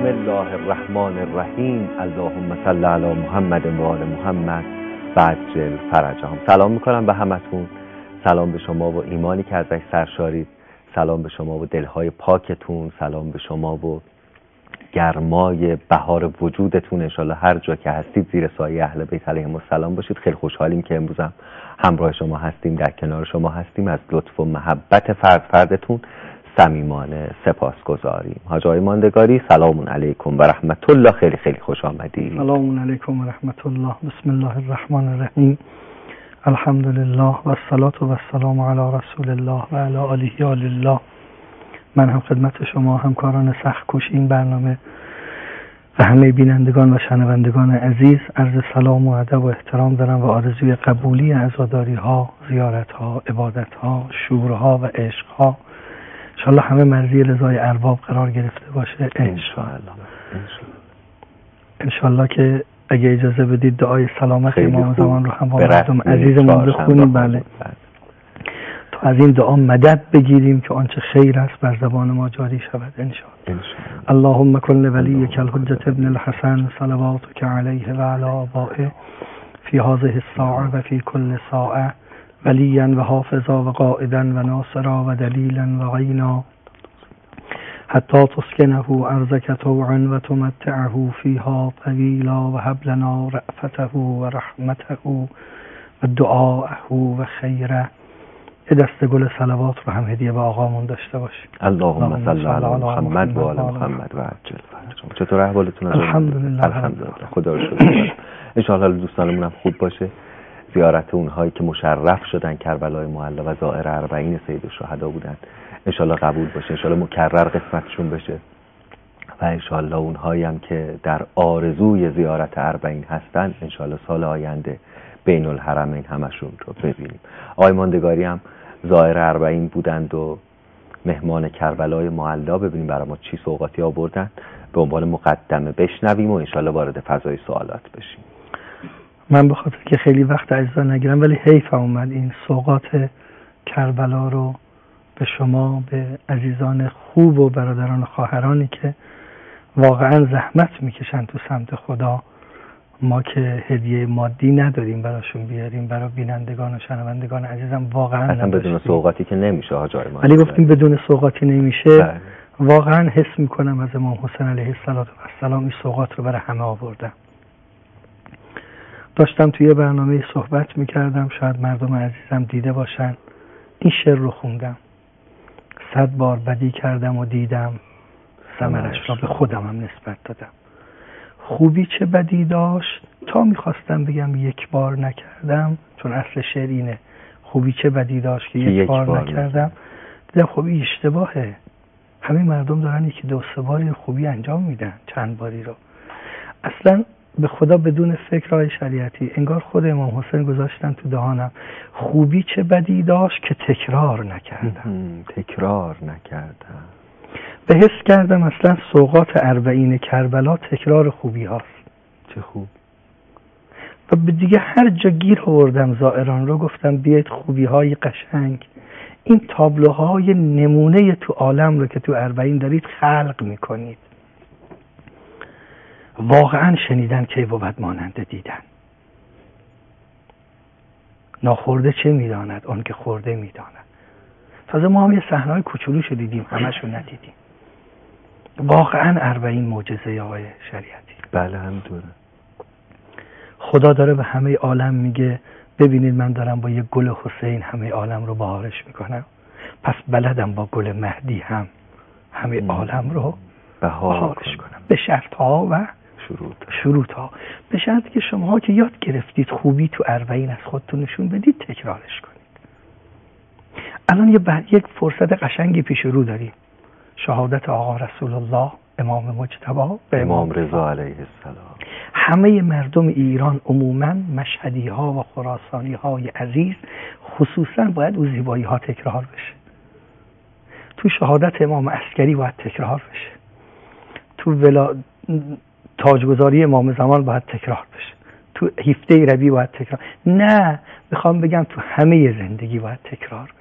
بسم الله الرحمن الرحیم. اللهم صل علی محمد و آل محمد و عجل فرجهم. سلام میکنم به همتون. سلام به شما و ایمانی که ازش سرشارید. سلام به شما و دلهای پاکتون. سلام به شما و گرمای بهار وجودتون. انشالله هر جا که هستید زیر سایه اهل بیت علیهم السلام باشید. خیلی خوشحالیم که امروز هم همراه شما هستیم، در کنار شما هستیم. از لطف و محبت فردتون صمیمانه سپاسگزاریم. حاج آقای ماندگاری، سلام علیکم و رحمت الله. خیلی خیلی خوش آمدید. سلام علیکم و رحمت الله. بسم الله الرحمن الرحیم. الحمدلله و الصلاة و السلام علی رسول الله و علی آله و الله. من هم خدمت شما همکاران سخت‌کوش این برنامه و همه بینندگان و شنوندگان عزیز عرض سلام و ادب و احترام دارم و آرزوی قبولی عزاداری ها، زیارت ها، عبادت ها، شورها و عشق ها انشالله همه مرضی رضای ارباب قرار گرفته باشه. انشالله که اگه اجازه بدید دعای سلامت امام زمان رو هم با مردم عزیزمون بخونیم. بله، تا از این دعا مدد بگیریم که آنچه خیر است بر زبان ما جاری شود انشالله. اللهم کن لولیک الحجة ابن الحسن صلواتک علیه و علی آبائه فی هذه الساعة و فی کل ساعة ولیا و حافظا و قائدا و ناصرا و دلیلا و غینا حتی تسکنه ارضک طوعا و تمتعه فیها طویلا و هب لنا رأفته و رحمته و دعاءه و خیره. یه دسته گل صلوات رو هم هدیه به آقامون داشته باشیم. اللهم صل علی محمد و آل محمد و عجل فرجهم. چطور احوالتون؟ الحمدلله. خدا رو شکر. ان شاء الله دوستانمون هم خوب باشه. زیارت اونهایی که مشرف شدن کربلای معلا و زائر اربعین سید الشهدا بودن انشالله قبول باشه، انشالله مکرر قسمتشون بشه و انشالله اونهایی هم که در آرزوی زیارت اربعین هستن انشالله سال آینده بین الحرمین همشون رو ببینیم. آقای ماندگاری هم زائر اربعین بودند و مهمان کربلای معلا. ببینیم برای ما چی سوغاتی آوردن، به عنوان مقدمه بشنویم و انشالله وارد فضای سوالات بشیم. من به خاطر که خیلی وقت اجازه نگیرم ولی حیف اومد این سوغات کربلا رو به شما، به عزیزان خوب و برادران و خواهرانی که واقعا زحمت میکشن تو سمت خدا، ما که هدیه مادی نداریم براشون بیاریم، برای بینندگان و شنوندگان عزیزم واقعا اصلا بدون سوغاتی که نمیشه حاج آقای ولی گفتیم بدون سوغاتی نمیشه. واقعا حس میکنم از امام حسین علیه السلام این سوغات رو برای همه آوردم. داشتم توی برنامه صحبت میکردم، شاید مردم عزیزم دیده باشن، این شعر رو خوندم: 100 بار بدی کردم و دیدم ثمرش را به خودم هم نسبت دادم. خوبی چه بدی داشت تا میخواستم بگم یک بار نکردم، چون اصل شعر اینه خوبی چه بدی داشت که یک بار نکردم. دیدم خب این اشتباهه، همه مردم دارن یکی دو سه باری خوبی انجام میدن، چند باری رو. اصلا به خدا بدون فکرهای شریعتی انگار خود امام حسین گذاشتن تو دهانم خوبی چه بدی داشت که تکرار نکردم. به حس کردم اصلا سوغات اربعین کربلا تکرار خوبی هاست. چه خوب. و به دیگه هر جا گیر آوردم زائران رو، گفتم بیایید خوبی های قشنگ، این تابلوهای نمونه تو عالم رو که تو اربعین دارید خلق میکنید. واقعا شنیدن کی بود مانند دیدن. ناخورده چه میداند آن که خورده میداند. تازه ما هم یه صحنه‌های کوچولوشو دیدیم، همشو ندیدیم. واقعا اربعین معجزه آقای شریعتی. بله همینطوره. خدا داره به همه عالم میگه ببینید من دارم با یه گل حسین همه عالم رو بهارش میکنم، پس بلدم با گل مهدی هم همه عالم رو بهارش کنم به شرط ها و شروط ها. به شرط که شماها که یاد گرفتید خوبی تو اربعین از خودتون نشون بدید، تکرارش کنید. الان یک فرصت قشنگی پیش رو داریم، شهادت آقا رسول الله امام مجتبی به امام رضا علیه السلام. همه مردم ایران عموما مشهدی ها و خراسانی های عزیز خصوصا باید او زیبایی ها تکرار بشه. تو شهادت امام عسکری باید تکرار بشه، تو تاجگذاری امام زمان باید تکرار بشه، تو هفته ربیع باید تکرار. نه، میخوام بگم تو همه زندگی باید تکرار بشه.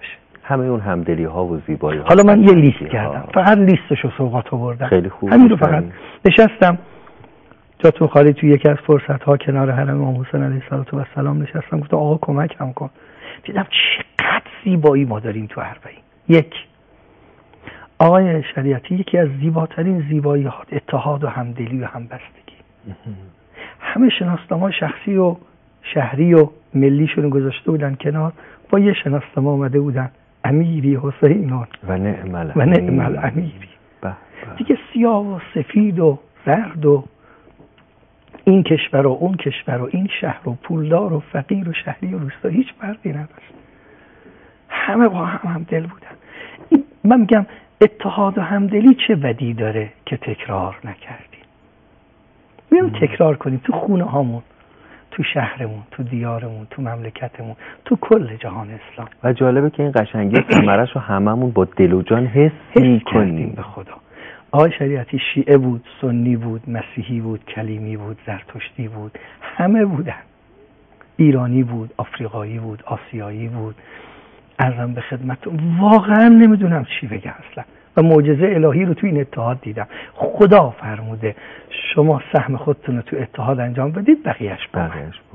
همه اون همدلی ها و زیبایی ها. حالا من یه لیست کردم، فقط لیستشو سوغات آوردم. خیلی خوب. همین رو فقط نشستم جاتون خالی توی یکی از فرصت ها کنار حرم امام حسین علیه السلام نشستم، گفتم آقا کمکم کن. دیدم چقدر زیبایی ما داریم تو اربعین. یک، آقای شریعتی، یکی از زیباترین زیبایی ها اتحاد و همدلی و همبستگی. همه شناسنامه شخصی و شهری و ملیشون گذاشته بودن کنار، با یه شناسنامه اومده بودن امیری حسینون و نعم الامیری. دیگه سیاه و سفید و زرد و این کشور و اون کشور و این شهر و پولدار و فقیر و شهری و روستا هیچ فرقی نداشت. همه با هم دل بودن. من میگم اتحاد و همدلی چه بدی داره که تکرار نکردیم؟ میام تکرار کنیم تو خونه هامون، تو شهرمون، تو دیارمون، تو مملکتمون، تو کل جهان اسلام. و جالبه که این قشنگی ثمره‌شو هممون با دل و جان حس می‌کنیم. به خدا. آقای شریعتی شیعه بود، سنی بود، مسیحی بود، کلیمی بود، زرتشتی بود، همه بودن. ایرانی بود، آفریقایی بود، آسیایی بود. عرضم به خدمتتون واقعا نمیدونم چی بگم اصلا. و معجزه الهی رو تو این اتحاد دیدم. خدا فرموده شما سهم خودتون رو تو اتحاد انجام بدید، بقیه‌اش با.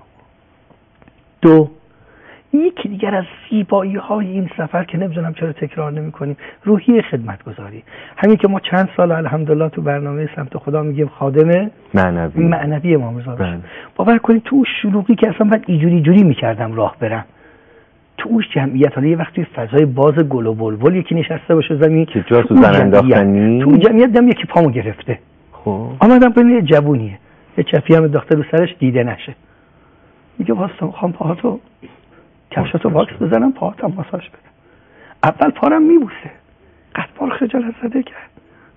دو، یکی دیگر از زیبایی های این سفر که نمیدونم چرا تکرار نمی کنیم، روحیه خدمتگزاری. همین که ما چند سال الحمدلله تو برنامه سمت خدا میگیم خادم معنوی امام رضا باشیم. باور کنید تو شلوغی که اصلا من اینجوری میکردم راه برم، تو جمعیت، حالا یه وقتی فضای باز گل و بلبل یکی نشسته باشه زمین که جا تو زن انداختنی، تو جمعیت دم یکی پامو گرفته. خب آمدم ببینم یه جوونیه، یه چپی هم انداخته رو سرش دیده نشه. میگه واسه میخوام پاهاتو کفشاتو واکس بزنم، پاهاتم ماساژ بدم. اول پارم میبوسه، قد پار خجالت زده کرد.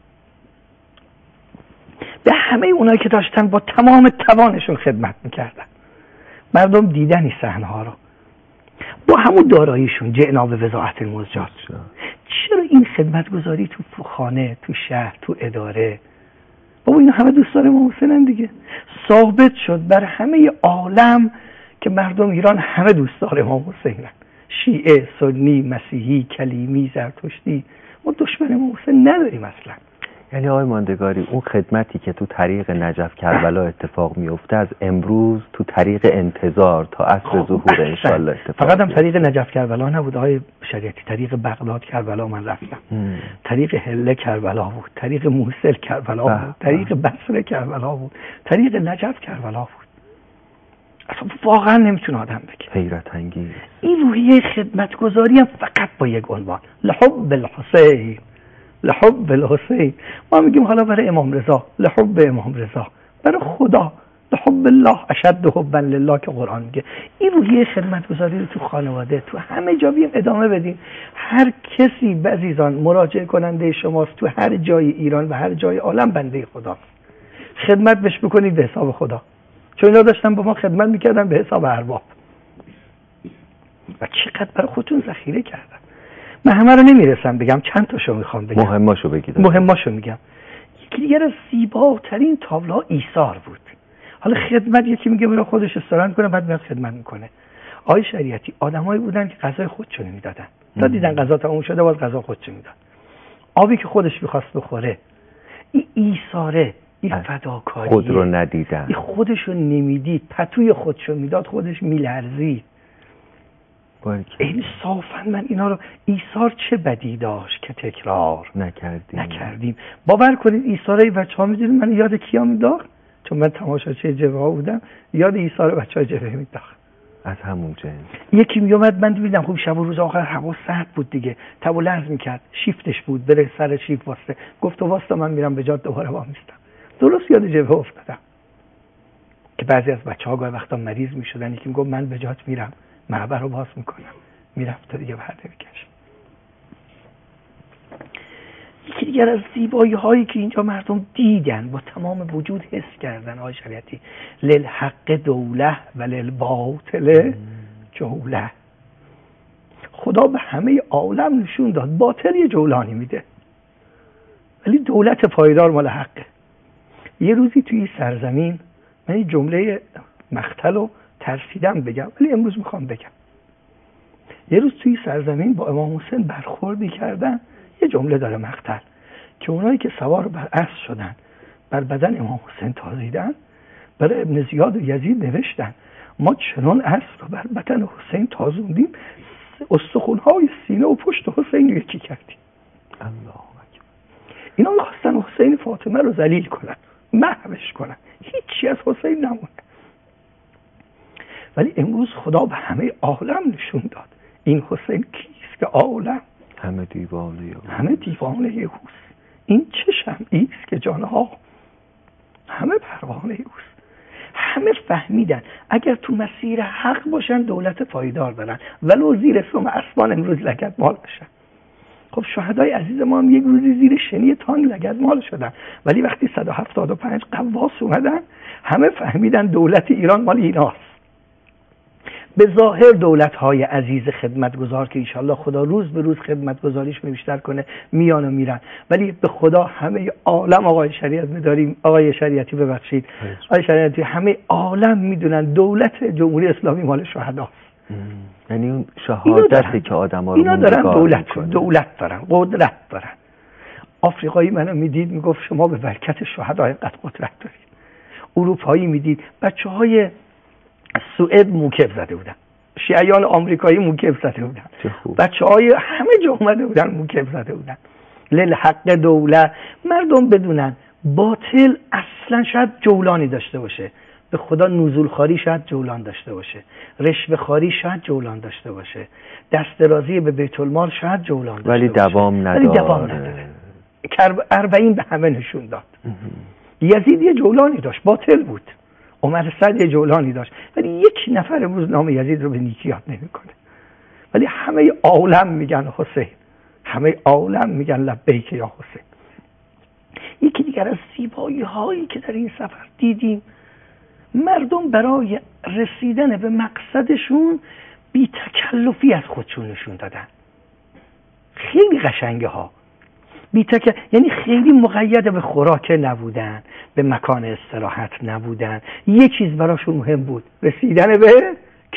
به همه اونایی که داشتن با تمام توانشون خدمت میکردن. مردم دیدن این صحنه‌ها رو با همون داراییشون، جئنا به وضاعت المزجات. چرا این خدمتگذاری تو خانه، تو شهر، تو اداره؟ بابا اینا همه دوستان امام حسینن دیگه. ثابت شد بر همه عالم که مردم ایران همه دوستان امام حسینن. شیعه، سنی، مسیحی، کلیمی، زرتشتی. ما دشمن امام حسین نداریم اصلا. یعنی آقای ماندگاری اون خدمتی که تو طریق نجف کربلا اتفاق میفته از امروز تو طریق انتظار تا عصر ظهور انشالله اتفاق. فقط هم طریق نجف کربلا نبود آقای شریعتی، طریق بغداد کربلا من رفتم، طریق هله کربلا بود، طریق موصل کربلا بود، طریق بصره کربلا بود، طریق نجف کربلا بود. اصلا واقعا نمیتونه آدم بگه. حیرت انگیز. این روحیه خدمتگذاری هم فقط با یک عنوان، لحب الحسین، لحب الحسین. ما میگیم حالا برای امام رضا، لحب امام رضا، برای خدا لحب الله اشد حبا لله که قرآن میگه. این روحیه خدمتگذاری رو تو خانواده، تو همه جا بیام ادامه بدیم. هر کسی عزیزان مراجعه کننده شماست، تو هر جای ایران و هر جای عالم بنده خداست. خدمت بهش بکنید به حساب خدا، چون اینا داشتن با ما خدمت میکردن به حساب ارباب. و چقدر برای خودتون ذخیره کردن. من همه رو نمیرسم بگم، چند تاشو میخوام بگم. مهماشو بگید. مهماشو میگم. یکی دیگر از زیباترین تابلوها ایثار بود. حالا خدمت یکی میگه برای خودش استراحت کنه بعد میاد خدمت میکنه. آقای شریعتی آدمایی بودن که غذای خودشون میدادن. تا دیدن غذا تموم شده باز غذا خودشون میداد. آبی که خودش میخواست بخوره. این ایثاره، این فداکاری. خود رو ندیدن. این خودشو نمیدید، پتوی خودشو میداد، خودش میلرزید. انصافا من اینا رو، ایثار چه بدی داشت که تکرار نکردیم. باور کنید ایثارای بچه‌ها میدونید من یاد کیا مینداخت؟ چون من تماشاچی جبهه‌ها بودم، یاد ایثار بچه‌ها جبهه مینداخت. از همون جنس. یکی میومد من دیدم خوب شب و روز آخر هوا سرد بود دیگه، تب و لرز میکرد، شیفتش بود بره سر شیفت واسه، گفت واسه من میرم به جاده دوباره وامیستم. درست یاد جبهه افتادم که بعضی از بچه‌ها گاهی وقتا مریض میشدن، یکی میگفت من به جات میرم، معبر رو باز میکنم، میرفت تا دیگه برده میکشم. یکی دیگر از زیبایی هایی که اینجا مردم دیدن، با تمام وجود حس کردن آقای شریعتی، للحق دوله و للباطل جوله. خدا به همه عالم نشون داد باطل یه جولانی میده ولی دولت پایدار مال حقه. یه روزی توی سرزمین من این جمله مقتل رو ترسیدم بگم ولی امروز میخوام بگم. یه روز توی سرزمین با امام حسین برخوردی کردن. یه جمله داره مقتل که اونایی که سوار بر اسب شدن بر بدن امام حسین تازیدن، برای ابن زیاد و یزید نوشتن ما چنان اسب رو بر بدن حسین تازوندیم استخوان‌های سینه و پشت حسین رو یکی کردیم. الله. اینا می‌خواستن حسین فاطمه رو ذلیل کنن، محوش کنن، هیچی از حسین نمونه. ولی امروز خدا به همه عالم نشون داد این حسین کیست که عالم همه دیوانه اوست. این چه شمعی است که جانها همه پروانه اوست. همه فهمیدن اگر تو مسیر حق باشن دولت پایدار دارن، ولو زیر سم اسمان امروز لگدمال بشن. خب شهدای عزیز ما هم یک روزی زیر شنی تانگ لگدمال شدن، ولی وقتی 175 قواس اومدن همه فهمیدن دولت ایران مال ایناست. به ظاهر دولت‌های عزیز خدمتگزار که انشالله خدا روز به روز خدمتگزاریش بیشتر کنه میان و میرن، ولی به خدا همه عالم آقای شریعتی ببخشید آقای شریعتی همه عالم میدونن دولت جمهوری اسلامی مال شهداست. یعنی اون شهادتی که آدم‌ها رو اینا دارن دولت دارن، قدرت دارن. آفریقایی منو میدید میگفت شما به برکت شهدا اینقدر قدرت دارید. اروپایی میدید بچه‌های سوئد موکب زده بودن، شیعیان آمریکایی موکب زده بودن، بچه‌های همه جا اومده بودن موکب زده بودن. للحق دولت. مردم بدونن باطل اصلا شاید جولانی داشته باشه، به خدا نزول خاری شاید جولان داشته باشه، رشوه خاری شاید جولان داشته باشه، دست درازی به بیت المال شاید جولان داشته ولی باشه، دوام نداره. اربعین به همه نشون داد. یزید یه جولانی داشت، باطل بود. عمر سعد یه جولانی داشت، ولی یک نفر امروز نام یزید رو به نیکی یاد نمی‌کنه. ولی همه عالم میگن حسین، همه عالم میگن لبیک یا حسین. یکی دیگر از زیبایی هایی که در این سفر دیدیم، مردم برای رسیدن به مقصدشون بی تکلفی از خودشون نشون دادن. خیلی قشنگه ها. یعنی خیلی مقید به خوراک نبودن، به استراحت نبودن. یه چیز براشون مهم بود، رسیدن به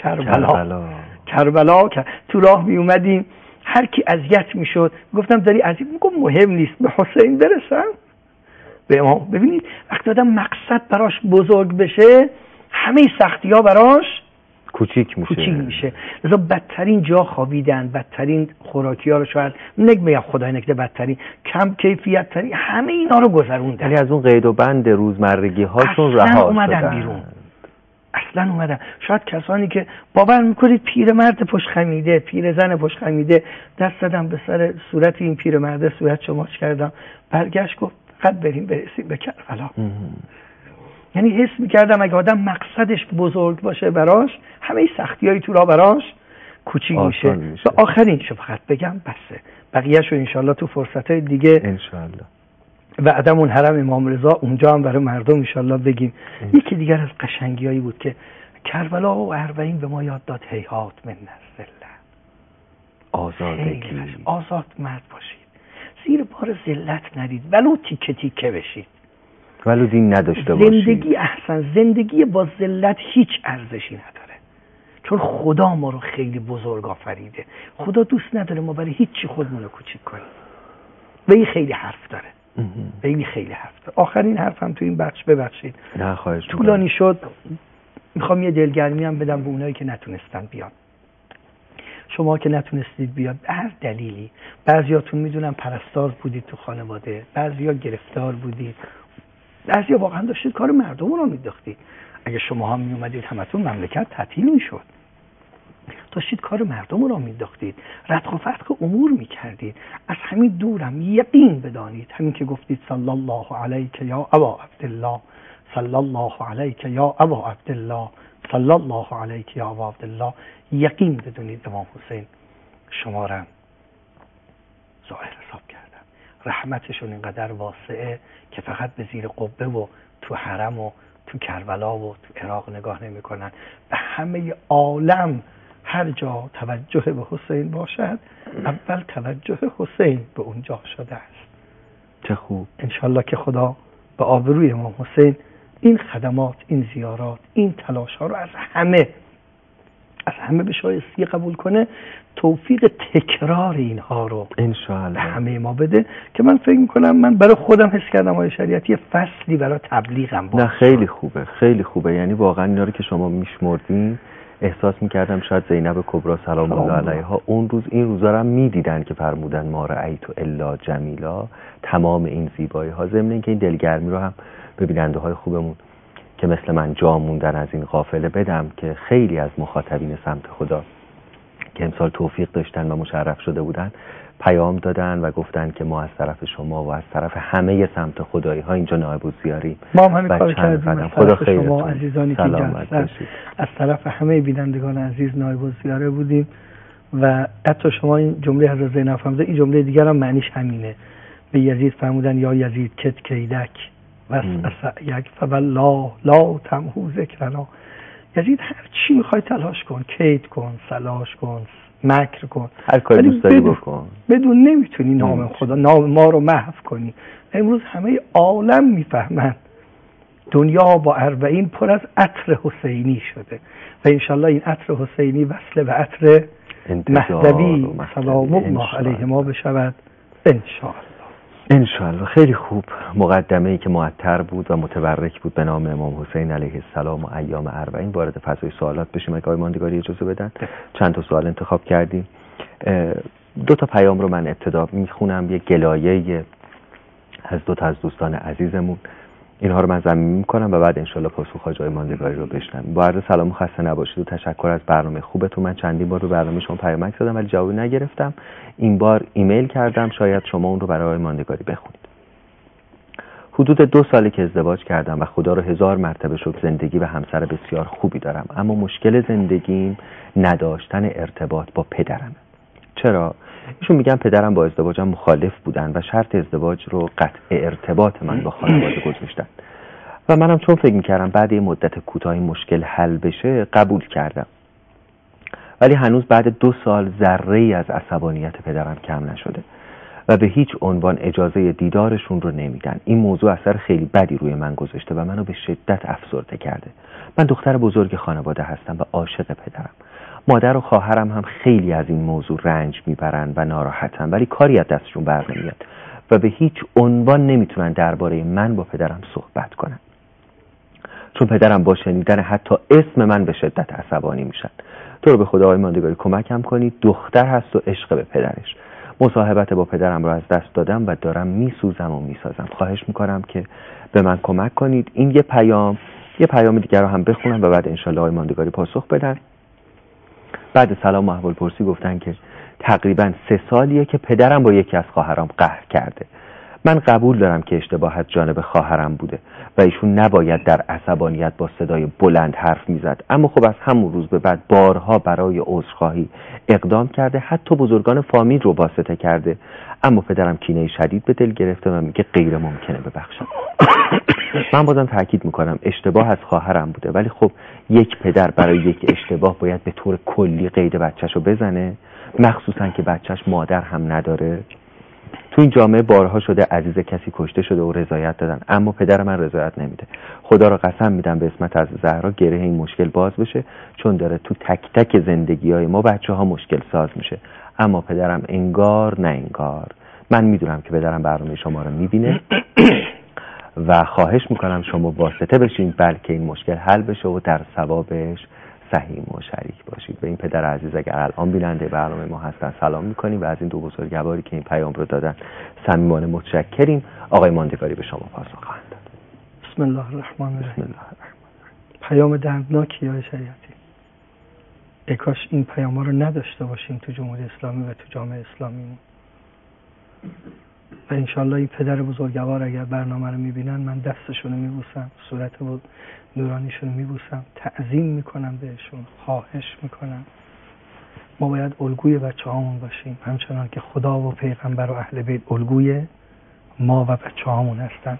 کربلا. تو راه می اومدیم هر کی اذیت میشد گفتم داری اذیت میگم مهم نیست، به حسین برسم به امام. ببینید وقتی آدم مقصد براش بزرگ بشه همه سختی‌ها براش کوچیک میشه. لذا بدترین جا خوابیدن، بدترین خوراکی‌ها رو شاید نگم خدای نکته بدترین، کم کیفیت ترین، همه اینا رو گذروندن. یعنی از اون قید و بند روزمرگی هاشون رها شدن. اصلا اومدن. شاید کسانی که باور میکنید پیرمرد پشت خمیده، پیرزن پشت خمیده، دست زدم به سر صورت این پیرمرد، صورت شماش کردم، برگشت گفت قد بریم برسیم به کربلا. یعنی حس میکردم اگه آدم مقصدش بزرگ باشه براش همه سختی‌های تو راه براش کوچیک میشه. و آخرین شو فقط بگم بسه، بقیه‌شو انشالله تو فرصتهای دیگه انشالله و عدمون حرم امام رضا اونجا هم برای مردم انشالله بگیم. یکی دیگر از قشنگیایی بود که کربلا و اربعین به ما یاد داد هیهات من الذلة. آزاد مرد باشید، زیر بار ذلت نرید، ولو تیکه تیکه بشید، ولو دین نداشته باشید. زندگی احسن، زندگی با ذلت هیچ ارزشی نداره، چون خدا ما رو خیلی بزرگ آفریده. خدا دوست نداره ما برای هیچی خودمون رو کوچیک کنیم. و این خیلی حرف داره. آخرین حرفم تو این بخش، ببخشید نه خواهش طولانی شد، میخوام یه دلگرمی هم بدم به اونایی که نتونستن بیان. شما که نتونستید بیاد به هر دلیلی، بعضیاتون میدونم پرستار بودید تو خانواده، بعضیا گرفتار بودید، بعضیا واقعا داشتید کار مردم رو مینداختید. اگه شما هم میومدید همتون مملکت تعطیل میشد. داشتید کار مردم رو مینداختید، ردخ و فتق امور میکردید. از همین دورم یقین بدانید، همین که گفتید صلی الله علیک یا ابا عبدالله، صلی الله علیک یا ابا عبدالله، صلی الله علیک یا ابا عبدالله، یقین بدونید امام حسین شما را ظاهر حساب کردن. رحمتشون اینقدر واسعه که فقط به زیر قبه و تو حرم و تو کربلا و تو عراق نگاه نمی کنن، به همه عالم هر جا توجه به حسین باشد اول توجه حسین به اونجا شده است. چه خوب. انشالله که خدا به آبروی امام حسین این خدمات، این زیارات، این تلاش ها رو از همه به شایستگی قبول کنه، توفیق تکرار اینها رو انشاءالله همه ما بده که من فکر میکنم، من برای خودم حس کردم آقای شریعتی فصلی برای تبلیغم بود. نه خیلی خوبه، خیلی خوبه. یعنی واقعا اینا رو که شما میشمردین احساس میکردم شاید زینب کبرا سلام الله علیها اون روز این روزا رو هم میدیدن که فرمودن ما رأیت الا جمیلا، تمام این زیبایی ها، ضمن اینکه این دلگرمی رو هم به بیننده های خوبمون که مثل من جا موندن از این قافله بدم که خیلی از مخاطبین سمت خدا که امسال توفیق داشتن و مشرف شده بودن پیام دادن و گفتن که ما از طرف شما و از طرف همه سمت خدایی ها اینجا نایب الزیاریم. ما هم همین کار کردیم. خدا خیرتون. شما عزیزانی که جلسه از طرف همه بینندگان عزیز نایب الزیاره بودیم و حتی شما این جمله حضرت زینب فرمودن، این جمله دیگر هم معنیش همینه. به یزید فرمودن یا یزید کت کیدک و یک فوالله لا تمحو ذکرنا. یزید هر چی میخوای تلاش کن، کید کن، سلاش کن، مکر کن، هر کاری دوست داری بکن، بدون نمیتونی نام خدا، نام ما رو محو کنی. امروز همه عالم میفهمن دنیا با 40 پر از عطر حسینی شده و انشالله این عطر حسینی وصل به عطر مهدوی سلام الله علیه ما بشود انشالله. خیلی خوب. مقدمه‌ای که معطر بود و متبرک بود به نام امام حسین علیه السلام و ایام 40. وارد فضای سوالات بشیم اگه آقای ماندگاری اجازه بدن. چند تا سوال انتخاب کردیم. 2 تا پیام رو من ابتدا میخونم، یه گلایه از 2 تا از دوستان عزیزمون، اینها رو من ضمیر میکنم و بعد انشالله پاسخ آقای ماندگاری رو بشنویم. با عرض سلام و خسته نباشید و تشکر از برنامه خوبتون. من چندین بار رو برنامه شما پیامک دادم ولی جوابی نگرفتم. این بار ایمیل کردم، شاید شما اون رو برای آقای ماندگاری بخونید. حدود 2 ساله که ازدواج کردم و خدا رو 1000 مرتبه شکر زندگی و همسر بسیار خوبی دارم، اما مشکل زندگیم نداشتن ارتباط با پدرمه. چرا؟ ایشون میگن پدرم با ازدواجم مخالف بودن و شرط ازدواج رو قطع ارتباط من با خانواده گذاشتن و منم چون فکر میکردم بعد یه مدت کوتاهی مشکل حل بشه قبول کردم، ولی هنوز بعد 2 سال ذره‌ای از عصبانیت پدرم کم نشده و به هیچ عنوان اجازه دیدارشون رو نمیدن. این موضوع اثر خیلی بدی روی من گذاشته و منو به شدت افسرده کرده. من دختر بزرگ خانواده هستم و عاشق پدرم. مادر و خواهرم هم خیلی از این موضوع رنج میبرن و ناراحتن ولی کاری از دستشون بر نمیاد و به هیچ عنوان نمیتونن درباره من با پدرم صحبت کنن، چون پدرم با شنیدن حتی اسم من به شدت عصبانی میشن. تو رو به خدا آقای ماندگاری کمکم کنید، دختر هست و عشق به پدرش. مصاحبت با پدرم رو از دست دادم و دارم میسوزم و میسازم. خواهش میکنم که به من کمک کنید. این یه پیام دیگر رو هم بخونم و بعد انشالله آقای ماندگاری پاسخ بدن. بعد سلام و احوال پرسی گفتن که تقریبا 3 سالیه که پدرم با یکی از خواهرام قهر کرده. من قبول دارم که اشتباه از جانب خواهرم بوده و ایشون نباید در عصبانیت با صدای بلند حرف میزد، اما خب از همون روز به بعد بارها برای عذرخواهی اقدام کرده، حتی بزرگان فامیل رو واسطه کرده، اما پدرم کینه شدید به دل گرفته و میگه غیر ممکنه ببخشم. من بازم تاکید میکنم اشتباه از خواهرم بوده، ولی خب یک پدر برای یک اشتباه باید به طور کلی قید بچه‌شو بزنه، مخصوصا که بچه‌ش مادر هم نداره. تو این جامعه بارها شده عزیز کسی کشته شده و رضایت دادن، اما پدر من رضایت نمیده. خدا را قسم میدم به اسمت از زهرا گره این مشکل باز بشه، چون داره تو تک تک زندگی‌های ما بچه‌ها مشکل ساز میشه، اما پدرم انگار نه انگار. من میدونم که پدرم برنامه شما رو میبینه و خواهش میکنم شما واسطه بشین بلکه این مشکل حل بشه و در ثوابش سهیم و شریک باشید. به این پدر عزیز اگر الان بیننده برنامه ما هستن سلام میکنیم و از این 2 بزرگواری که این پیام رو دادن صمیمانه متشکریم. آقای ماندگاری به شما پاسخ خواهند داد. بسم الله الرحمن الرحیم. پیام دردناکی آقای شریعتی. ای کاش این پیام رو نداشته باشیم تو جمهوری اسلامی و تو جامعه اسلامی و انشالله این پدر بزرگوار اگر برنامه رو میبینن من دستشون رو میبوسم، صورت نورانیشون رو میبوسم، تعظیم میکنم بهشون، خواهش میکنم ما باید الگوی بچه هامون باشیم، همچنان که خدا و پیغمبر و اهل بیت الگوی ما و بچه هامون هستن.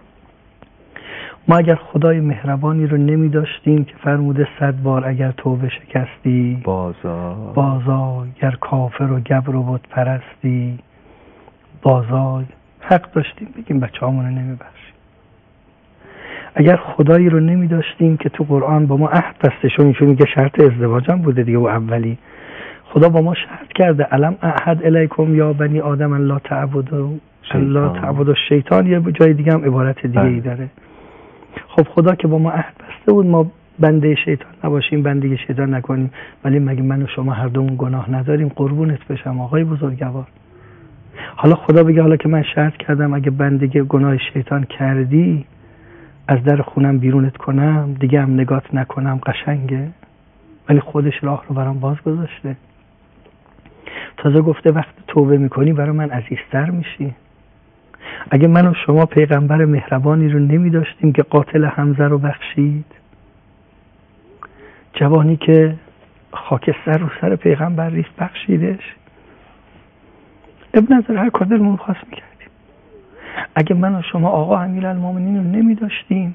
ما اگر خدای مهربانی رو نمیداشتیم که فرموده 100 بار اگر توبه شکستی بازا گر کافر و گبر و بت پرستی بازای، حق داشتیم بگیم بچه هامون رو نمیبخشیم. اگر خدایی رو نمی داشتیم که تو قرآن با ما عهد بسته شد، ایشون میگه شرط ازدواج هم بوده دیگه و اولی، خدا با ما شرط کرده الم اعهد الیکم یا بنی آدم ان لا تعبدوا الشیطان، یه جای دیگه هم عبارت دیگه ای داره. خب خدا که با ما عهد بسته بود ما بنده شیطان نباشیم، بنده شیطان نکنیم، ولی مگه من و شما هر دومون گناه نداریم؟ قربونت بشم آقای بزرگوار. حالا خدا بگه حالا که من شرط کردم اگه بندگی گناه شیطان کردی از در خونم بیرونت کنم، دیگه هم نگات نکنم، قشنگه؟ ولی خودش راه رو برام باز گذاشته. تازه گفته وقتی توبه میکنی برای من عزیزتر میشی. اگه من و شما پیغمبر مهربانی رو نمی داشتیم که قاتل حمزه رو بخشید، جوانی که خاکستر رو سر پیغمبر ریخت بخشیدش، ابن نداره هر کار دلمون خواست میکردیم. اگه من و شما آقا امیرالمومنین رو نمی داشتیم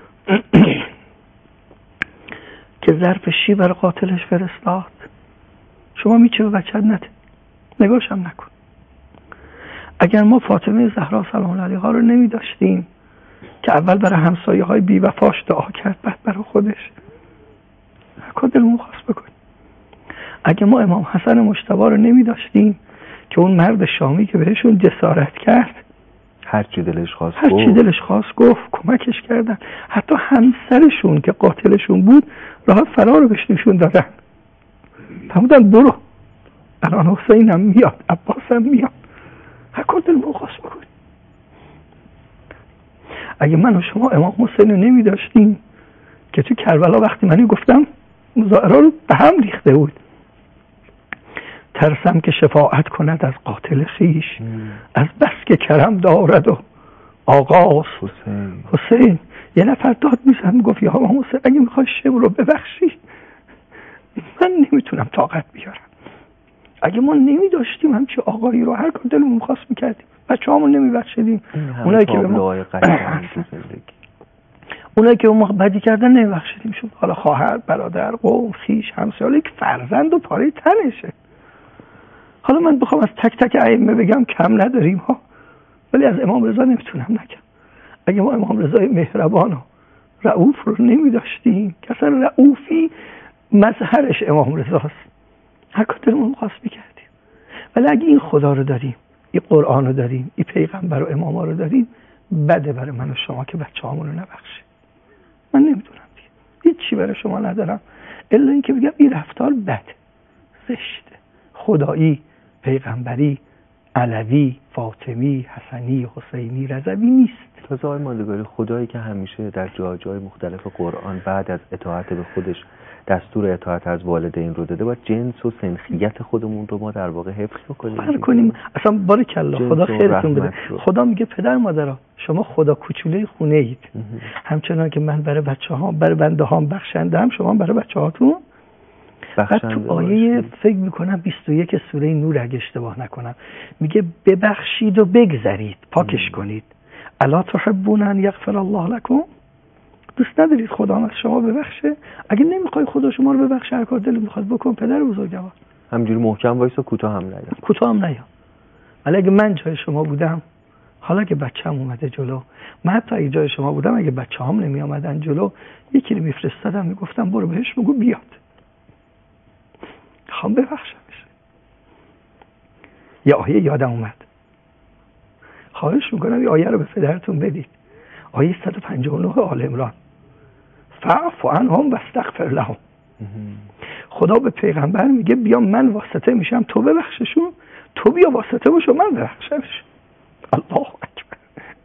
که ظرف شی برای قاتلش فرستاد، شما میچه به بچت نده، نگاهشم نکن. اگر ما فاطمه زهرا سلام الله علیها رو نمی داشتیم که اول برای همسایه های بی وفاش دعا کرد بعد برای خودش، هر کار دلمون خواست بکنیم. اگه ما امام حسن مجتبی رو نمی داشتیم که اون مرد شامی که بهشون جسارت کرد، هر چی دلش خواست گفت کمکش کردن، حتی همسرشون که قاتلشون بود راه فرار رو بهش نشون دادن، فرمودن برو الان حسین هم میاد، عباس هم میاد، هر کار دلمون خواست بکنیم. اگه من و شما امام حسین رو نمی داشتیم که تو کربلا وقتی منی گفتم مظاهره رو به هم ریخته بود، ترسم که شفاعت کند از قاتل خیش، از بس که کرم دارد و آغاز حسین. یه نفر داد میزن گفت یا امام حسین اگه میخوای شم رو ببخشی من نمیتونم طاقت بیارم. اگه ما نمی داشتیم همچی آقایی رو هر کار دلمون خواست میکردیم، بچه همون نمی بخشیدیم. اونایی که به ما بدی کردن نمی بخشیدیم شد، حالا خواهر، برادر، قوم، خیش، همسایه، حالا یک فرزند و پاره تنشه. حالا من بخوام از تک تک ائمه بگم کم نداریم ها، ولی از امام رضا نمیتونم نگم. اگه ما امام رضای مهربان و رؤوف رو نمی داشتیم که اصلا رؤوفی مظهرش امام رضاست، هر کار دلمون خواست میکردیم. ولی اگه این خدا رو داریم، این قرآن رو داریم، این پیغمبر و اماما رو داریم، بده برای من و شما که بچه هامون رو نبخشیم. من نمیدونم دیگه، هیچ چی برای شما ندارم الا این که بگم این رفتار بد، زشته، خدایی، پیغمبری، علوی، فاطمی، حسنی، حسینی، رضوی نیست. تازه آقای ماندگاری خدایی که همیشه در جای مختلف قرآن بعد از اطاعت به خودش دستور اطاعت از والدین رو داده، باید جنس و سنخیت خودمون رو ما در واقع حفظ کنیم. اصلا بارک الله، خدا خیرتون بده. خدا میگه پدر مادرها شما خدا کوچوله خونه اید، همچنان که من برای بچه‌ها برای بنده هام بخشندم، شما برای بچه‌هاتون بخشنده. بعد تو آیه فکر میکنم 21 سوره نور اگه اشتباه نکنم میگه ببخشید و بگذرید، پاکش کنید. الا تحبون ان یغفر الله لكم؟ دوست ندارید خدا از شما ببخشه؟ اگه نمیخوای خدا شما رو ببخشه هر کار دلت میخواد بکن پدر بزرگوار. همینجوری محکم وایسا، کوتاه هم نیا. ولی اگه من جای شما بودم، حالا که بچه‌م اومده جلو، من حتی اگه جای شما بودم اگه بچه‌هام نمی اومدن جلو، یکی رو میفرستادم میگفتم برو بهش بگو بیاد، خواهم ببخشمش. یه آیه یادم اومد، خواهش میکنم یه آیه رو به پدرتون بدید، آیه 159 آل عمران، فاعف عنهم واستغفر لهم. خدا به پیغمبر میگه بیا من واسطه میشم تو ببخششون، تو بیا واسطه بشو من ببخشمش. الله اکبر.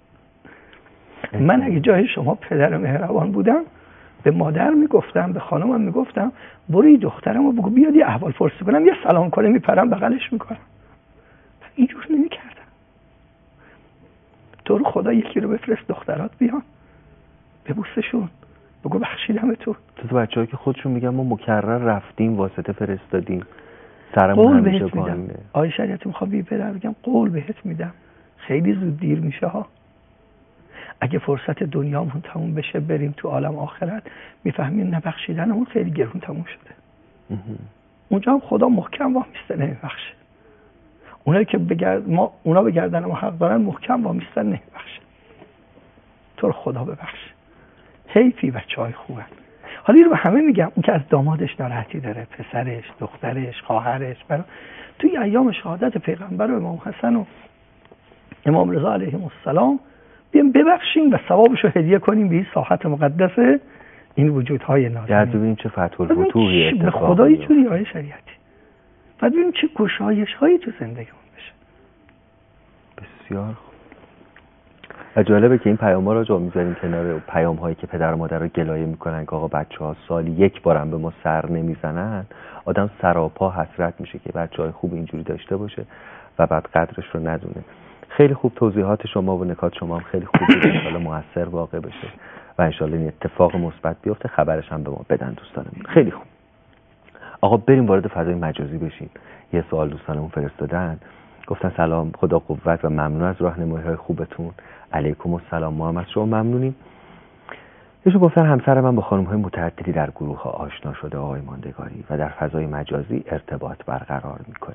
من اگه جای شما پدر مهربان بودم به مادر میگفتم، به خانمم میگفتم برو دخترمو بگو بیاد یه احوال پرسی کنم، یه سلام کنه میپرم بغلش میکنم. اینجور نمیکردم. تو رو خدا یکی رو بفرست دخترات بیان ببوسشون، بگو بخشیدم تو بچه‌ها که خودشون میگن ما مکرر رفتیم واسطه فرستادیم سرمون همیشه پایینه. آیه شریعت میخوام بی پدر بگم قول بهت میدم خیلی زود دیر میشه ها. اگه فرصت دنیامون تموم بشه بریم تو عالم آخرت میفهمیم نبخشیدنمون خیلی گرون تموم شده. اونجا هم خدا محکم وامیسته نمیبخشه. اونایی که اونا به گردن ما حق دارن محکم وامیستن نمیبخشه. تو رو خدا ببخش. حیفی بچه‌های خوبن. حالا اینو به همه میگم، اون که از دامادش ناراحتی داره، پسرش، دخترش، خواهرش، توی ایام شهادت پیغمبر و امام حسن و امام رضا علیهم السلام بیام ببخشیم و ثوابشو هدیه کنیم به این ساحت مقدسه این وجودهای نازنین. در ببینیم چه فتح الفتوحی اتفاق به خدای جوری های شریعتی. بعد ببینیم چه گشایش‌هایی تو زندگیمون بشه. بسیار خوب. و جالبه که این پیام‌ها رو جا می‌ذاریم کنار پیام‌هایی که پدر و مادر رو گلایه می‌کنن که آقا بچه‌ها سالی یک بارم به ما سر نمیزنن. آدم سراپا حسرت میشه که بچه‌های خوب اینجوری داشته باشه و بعد قدرش رو ندونه. خیلی خوب توضیحات شما و نکات شما هم خیلی خوب بود. ان شاءالله موثر واقع بشه و ان شاءالله این اتفاق مثبت بیفته، خبرش هم به ما بدن دوستانمون. خیلی خوب. آقا بریم وارد فضای مجازی بشیم. یه سوال دوستانمون فرستادن، گفتن سلام، خدا قوت و ممنون از راهنمایی‌های خوبتون. علیکم السلام، ما هم از شما ممنونیم. ایشون گفتن همسر من با خانم‌های متعددی در گروه‌ها آشنا شده آقای ماندگاری و در فضای مجازی ارتباط برقرار میکنه.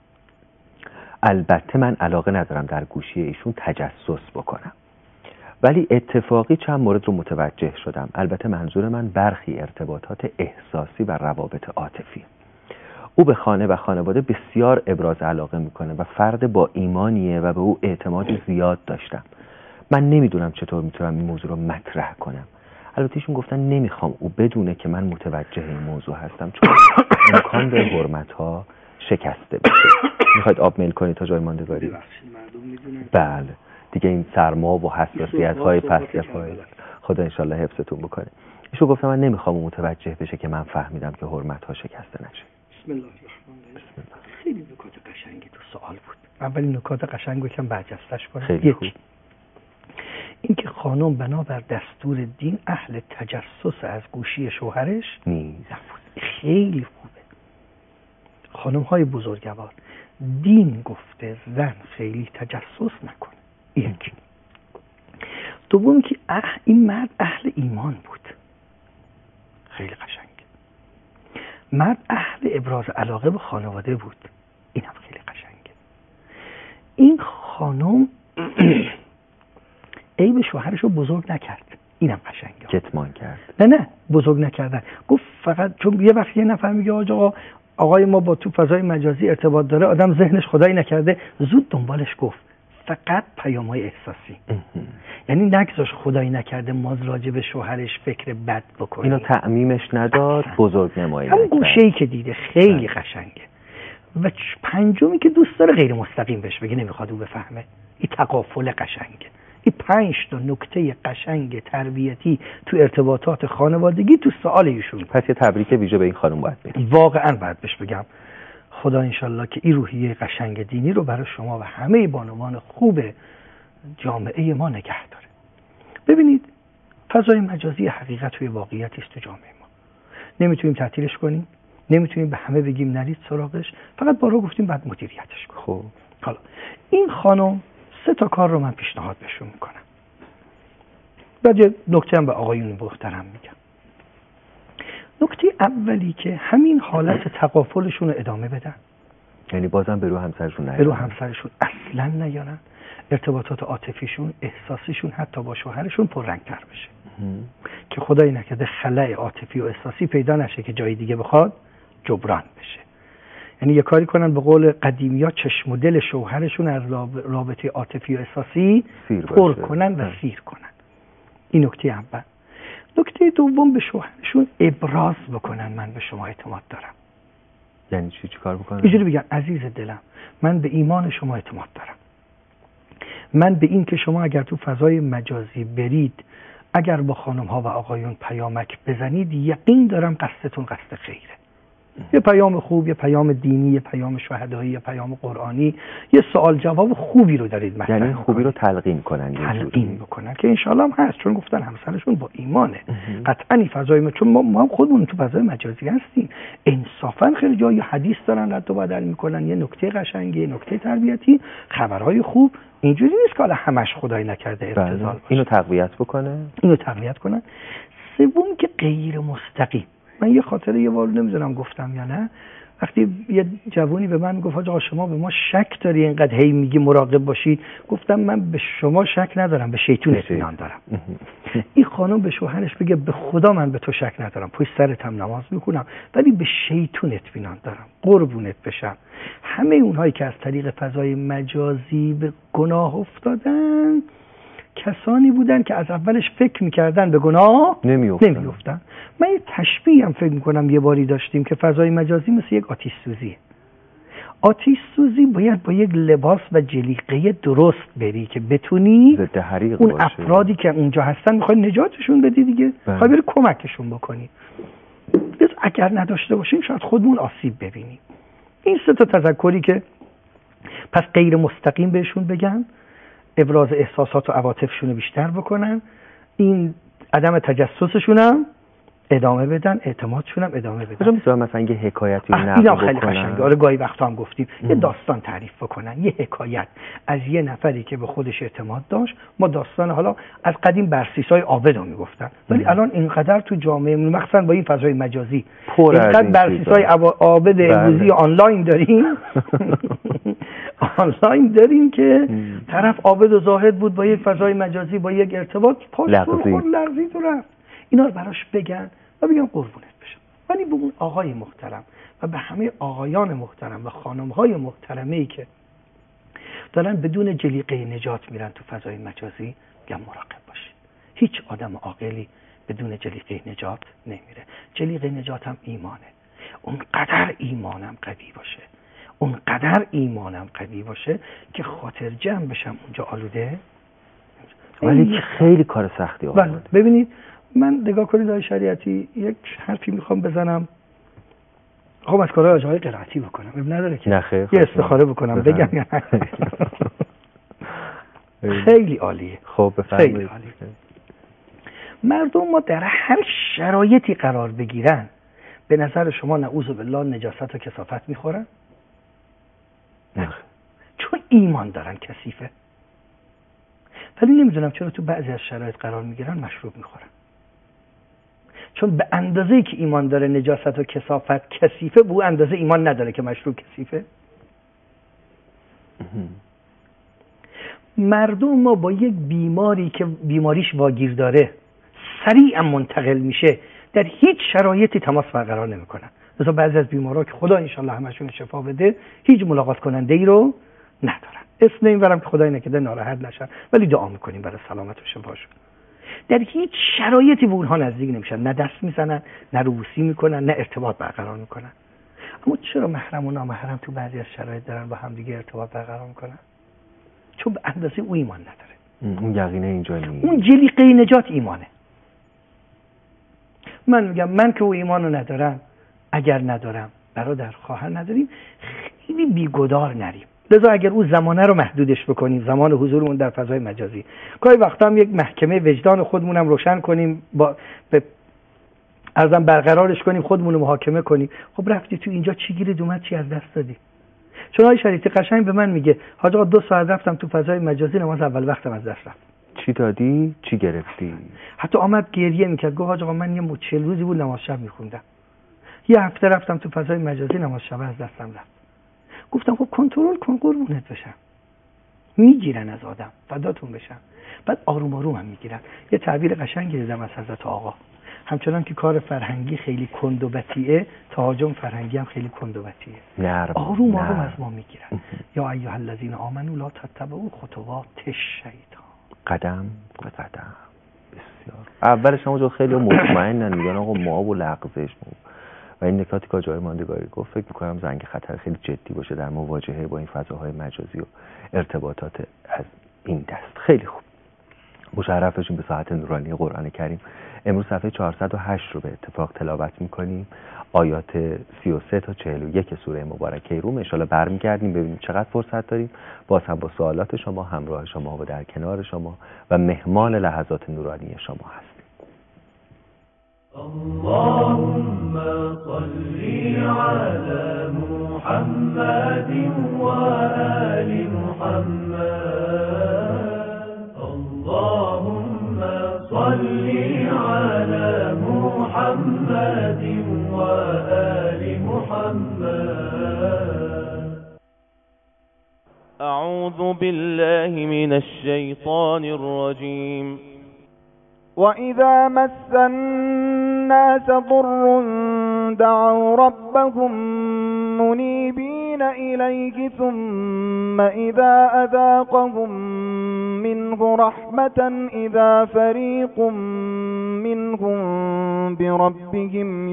البته من علاقه ندارم در گوشی ایشون تجسس بکنم، ولی اتفاقی چند مورد رو متوجه شدم. البته منظور من برخی ارتباطات احساسی و روابط عاطفی. او به خانه و خانواده بسیار ابراز علاقه میکنه و فرد با ایمانیه و به او اعتماد زیاد داشتم. من نمیدونم چطور میتونم این موضوع رو مطرح کنم. البته ایشون گفتن نمیخوام او بدونه که من متوجه این موضوع هستم، چون امکان به حرمت‌ها شکسته بشه. میخواید آب میل کنید تا جای ماندگاری؟ بله دیگه این سرما و حساسیت‌های فصل پاییز خدا انشالله حفظتون بکنه. ایشون گفتن من نمیخوام او متوجه بشه که من فهمیدم که حرمت‌ها شکسته نشه. بسم الله الرحمن الرحیم. خیلی نکات قشنگی تو سوال بود. اولین نکات قشنگو یکم برجستش کنم. یک، اینکه خانم بنابر دستور دین اهل تجسس از گوشی شوهرش نیست. خیلی خوبه. خانم‌های بزرگوار، دین گفته زن خیلی تجسس نکنه. یک. دوم که این مرد اهل ایمان بود. خیلی قشنگ. مرد اهل ابراز علاقه به خانواده بود. این هم خیلی قشنگه. این خانم عیب شوهرش رو بزرگ نکرد. اینم قشنگه. کتمان کرد. نه بزرگ نکردن. گفت فقط چون یه وقتی یه نفر میگه آقای ما با تو فضای مجازی ارتباط داره، آدم ذهنش خدایی نکرده زود دنبالش گفت فقط پیام‌های احساسی. یعنی نگذاش خدایی نکرده ما راجع به شوهرش فکر بد بکنیم. اینو تعمیمش نداد، بزرگ نمایی نکرد. همون گوشه‌ای که دیده خیلی قشنگه. و پنجمی که دوست داره غیر مستقیم بهش بگه، نمیخواد او بفهمه. این تقافل قشنگه. این 5 تا نکته قشنگ تربیتی تو ارتباطات خانوادگی تو سوال ایشون. پس یه تبریک ویژه به این خانم باید بگم. واقعا باید بهش بگم. خدا انشالله که این روحیه قشنگ دینی رو برای شما و همه بانوان خوب جامعه ما نگه داره. ببینید فضای مجازی حقیقت توی واقعیت است تو جامعه ما. نمیتونیم تعطیلش کنیم، نمیتونیم به همه بگیم نرید سراغش، فقط بارو گفتیم بعد مدیریتش کنیم. خب حالا این خانم 3 تا کار رو من پیشنهاد بهشون میکنم. بعد یه نکته هم به آقایون محترم میگم. نکته اولی که همین حالت تقافلشون رو ادامه بدن. یعنی بازم به رو همسرشون نیارن. به رو همسرشون اصلا نیارن. ارتباطات عاطفیشون، احساسیشون حتی با شوهرشون پررنگ‌تر بشه. که خدایی نکرده خلأ عاطفی و احساسی پیدا نشه که جای دیگه بخواد جبران بشه. یعنی یه کاری کنن به قول قدیمی‌ها چشم و دل شوهرشون از رابطه عاطفی و احساسی پر کنن و سیر کنن. این نکته اول. نکته دوم به شوهرشون ابراز بکنن من به شما اعتماد دارم. یعنی چی کار بکنن؟ اینجوری بگن عزیز دلم من به ایمان شما اعتماد دارم. من به این که شما اگر تو فضای مجازی برید، اگر با خانم‌ها و آقایون پیامک بزنید، یقین دارم قصدتون قصد خیره. یه پیام خوب، یه پیام دینی، یه پیام شهدایی، یه پیام قرآنی، یه سوال جواب خوبی رو دارید مطرح یعنی خوبی رو تلقین کنن، تلقین بکنن که انشالله هم هست، چون گفتن همسرشون با ایمانه. قطعاً فضای ما، چون ما هم خودمون تو فضای مجازی هستیم، انصافاً خیلی جایی حدیث دارن رد و بدل میکنن، یه نکته قشنگی، یه نکته تربیتی، خبرهای خوب. اینجوری نیست که حالا همش خدای نکرده ابتذال باشه. اینو تقویت بکنه، اینو تقویت کنن. سوم که غیر مستقیم. من یه خاطره یه بار نمیدونم گفتم یا نه، وقتی یه جوونی به من گفت آقا شما به ما شک داری اینقدر هی میگی مراقب باشید، گفتم من به شما شک ندارم، به شیطون اطمینان دارم. این خانم به شوهرش بگه به خدا من به تو شک ندارم، پشت سرتم نماز میخونم، ولی به شیطون اطمینان دارم، قربونت بشم. همه اونهایی که از طریق فضای مجازی به گناه افتادن کسانی بودن که از اولش فکر میکردن به گناه نمیافتن. من یه تشبیه هم فکر میکنم یه باری داشتیم که فضای مجازی مثل یک آتش سوزیه. آتش سوزی باید با یک لباس و جلیقه درست بری که بتونی اون افرادی که اونجا هستن میخوای نجاتشون بدی دیگه، میخوای بری کمکشون بکنی. اگر نداشته باشیم شاید خودمون آسیب ببینیم. این سه تا تذکری که پس غیر مستقیم بهشون بگن، ابراز احساسات و عواطفشون رو بیشتر بکنن، این عدم تجسسشون هم ادامه بدن، اعتمادشون هم ادامه بدن. مثلا مثلا یه حکایتی نقل خیلی قشنگه. آره گاهی وقتا هم گفتیم یه داستان تعریف بکنن، یه حکایت از یه نفری که به خودش اعتماد داشت. ما داستان حالا از قدیم برسیسای عابد رو میگفتن، ولی الان اینقدر تو جامعه مخصوصا با این فضای مجازی اینقدر برسیسای عابد امروزی آنلاین داریم آنلاین داریم که طرف عابد و زاهد بود، با یک فضای مجازی با یک ارتباط پاش لرزید و رفت. اینا رو براش بگن و بگم قربونت بشم. ولی به اون آقای محترم و به همه آقایان محترم و خانم‌های محترمه‌ای که دارن بدون جلیقه نجات میرن تو فضای مجازی، بگم مراقب باشید. هیچ آدم عاقلی بدون جلیقه نجات نمیره. جلیقه نجات هم ایمانه. اونقدر ایمانم قوی باشه که خاطر جمع بشم اونجا آلوده، ولی خیلی کار سختی آورده. ببینید من نگاه کنید آقای شریعتی، یک حرفی میخوام بزنم، خب از کارهای آجای قرائتی بکنم، اب نداره که یه استخاره بکنم بگم یا نه؟ خیلی عالیه. خب بفرمایید. خیلی عالیه. مردم ما در هر شرایطی قرار بگیرن به نظر شما نعوذ بالله نجاست و کثافت میخورن؟ نه، چون ایمان دارن کثیفه. ولی نمیدونم چرا تو بعضی از شرایط قرار میگیرن مشروب میخورن، چون به اندازه‌ای که ایمان داره نجاست و کثافت کثیفه، به اندازه ایمان نداره که مشروب کثیفه. مردم ما با یک بیماری که بیماریش واگیر داره سریعا منتقل میشه، در هیچ شرایطی تماس برقرار نمیکنن. مثلا بعضی از بیمارا که خدا انشالله همشون شفا بده، هیچ ملاقات کننده ای رو ندارن. اسم نمیبرم که خدای نکرده ناراحت نشن، ولی دعا میکنیم برای سلامت و شفاشون. در هیچ شرایطی به اونها نزدیک نمیشن، نه دست میزنن، نه روبوسی میکنن، نه ارتباط برقرار میکنن. اما چرا محرم و نامحرم تو بعضی از شرایط دارن با هم دیگه ارتباط برقرار میکنن؟ چون به اندازه او ایمان نداره. اون یقینه اینجا نیست. اون جلیقه نجات ایمانه. من میگم من که او ایمانو ندارم، اگر ندارم برادر خواهر نداریم، خیلی بیگدار نریم. لذا اگر اون زمانه رو محدودش بکنیم، زمان حضورمون در فضای مجازی، گاهی وقتا هم یک محکمه وجدان خودمون هم روشن کنیم، با ارزم برقرارش کنیم، خودمون رو محاکمه کنیم. خب رفتی تو اینجا چی گیرید اومد، چی از دست دادی؟ چون آقای شریعتی قشنگ به من میگه حاج آقا 2 ساعت رفتم تو فضای مجازی، نماز اول وقتم از دست رفت. چی دادی؟ چی گرفتی؟ حتی آمد گریه میکرد، گفت حاج آقا من یه 40 روزی بود نماز شب میخوندم، یه هفته رفتم تو فضای مجازی، نماز شب از دستم رفت. گفتم خب کنترل کن قربونت بشم. میگیرن از آدم، فداتون بشم. بعد آروم آروم هم میگیرن. یه تعبیر قشنگی دیدم از حضرت آقا، همچنان که کار فرهنگی خیلی کند و بطیئه، تهاجم فرهنگی هم خیلی کند و بطیئه. آروم آروم از ما میگیرن. یا ایها الذین آمنوا لا تتبعوا خطوات الشیطان. قدم به قدم. بسیار. اولش هم خیلی مطمئنن، میگن آقا ما و لغزش و این نکاتی که جای ماندگاری گفت، فکر می‌کنم زنگ خطر خیلی جدی باشه در مواجهه با این فضاهای مجازی و ارتباطات از این دست. خیلی خوب. مشرف بشیم به ساعت نورانی قرآن کریم. امروز صفحه 408 رو به اتفاق تلاوت می‌کنیم. آیات 33 تا 41 سوره مبارکه روم. ان شاءالله برمیگردیم ببینیم چقدر فرصت داریم. باز هم با سوالات شما، همراه شما و در کنار شما و مهمان لحظات نورانی شما هستیم. اللهم صل على محمد وآل محمد. اللهم صل على محمد وآل محمد. أعوذ بالله من الشيطان الرجيم. وإذا مس الناس ضر دعوا ربهم منيبين إليه ثم إذا أذاقهم منه رحمة إذا فريق منهم بربهم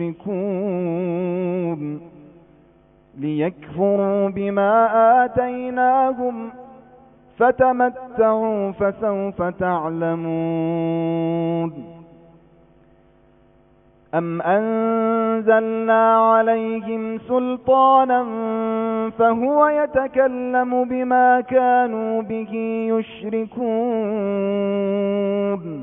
يشركون ليكفروا بما آتيناهم فتمتعوا فسوف تعلمون. أم أنزلنا عليهم سلطانا فهو يتكلم بما كانوا به يشركون.